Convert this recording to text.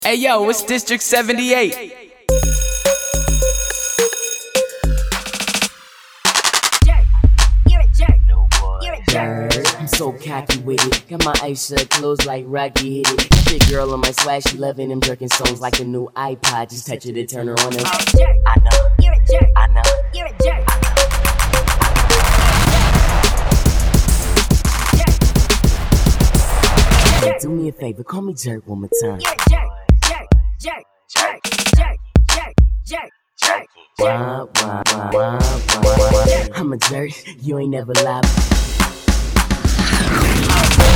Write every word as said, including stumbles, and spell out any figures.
Hey yo, it's District seventy-eight. I'm so cocky with it. Got my eyes shut, closed like Rocky hit it. Got the girl on my swag, she loving them jerking songs like a new iPod. Just touch it and turn her on. And I know, you're a jerk. I know, you're a jerk. Hey, do me a favor, call me jerk one more time. You're a jerk, jerk, jerk, jerk, jerk, jerk, jerk, jerk. Wah, wah, wah, wah, wah, wah. I'm a jerk, you ain't never lied.